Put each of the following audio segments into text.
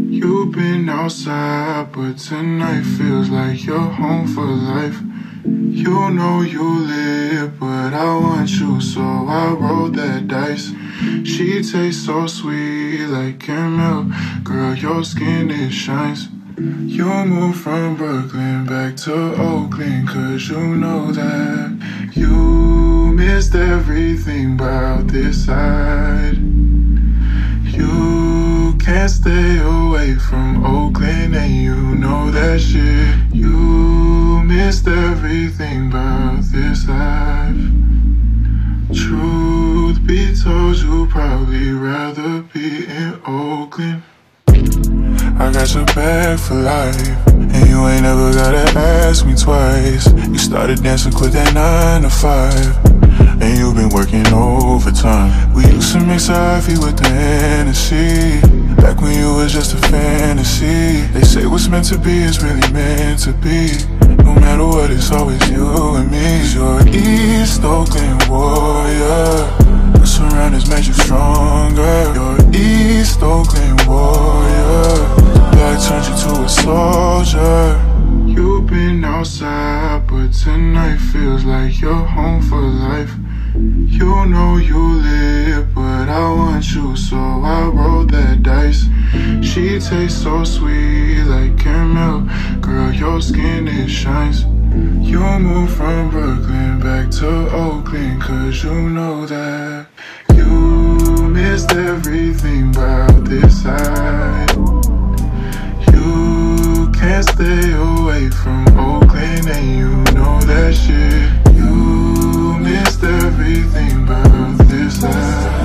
You've been outside, but tonight feels like you're home for life. You know you live, but I want you, so I rolled that dice. She tastes so sweet like caramel. Girl, your skin, it shines. You moved from Brooklyn back to Oakland, 'cause you know that you missed everything about this side. You can't stay away from Oakland, and you know that shit. You missed everything about this life. Truth be told, you'd probably rather be in Oakland. I got your back for life, and you ain't never gotta ask me twice. You started dancing, quit that 9 to 5, and you've been working overtime. We used to mix Ivy with the Hennessy, back when you was just a fantasy. They say what's meant to be is really meant to be. No matter what, it's always you and me. 'Cause you're an East Oakland warrior. The surroundings made you stronger. You're an East Oakland warrior. Black turned you to a soldier. You've been outside, but tonight feels like you're home for life. You know you live, but I want you, so I rolled that dice. She tastes so sweet like caramel. Girl, your skin, it shines. You moved from Brooklyn back to Oakland, 'cause you know that you missed everything about this side. You can't stay away from Oakland, and you know that shit. You missed everything about this life.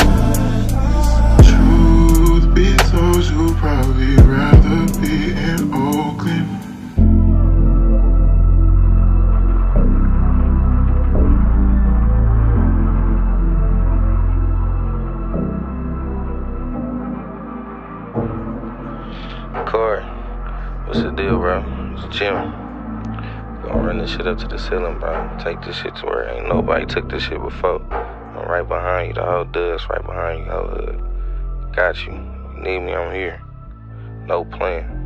Truth be told, you'd probably rather be in Oakland. Corey, what's the deal, bro? It's Jim. Gonna run this shit up to the ceiling, bro. Take this shit to where ain't nobody took this shit before. I'm right behind you, the whole dust right behind you, whole hood. Got you. You need me, I'm here. No plan.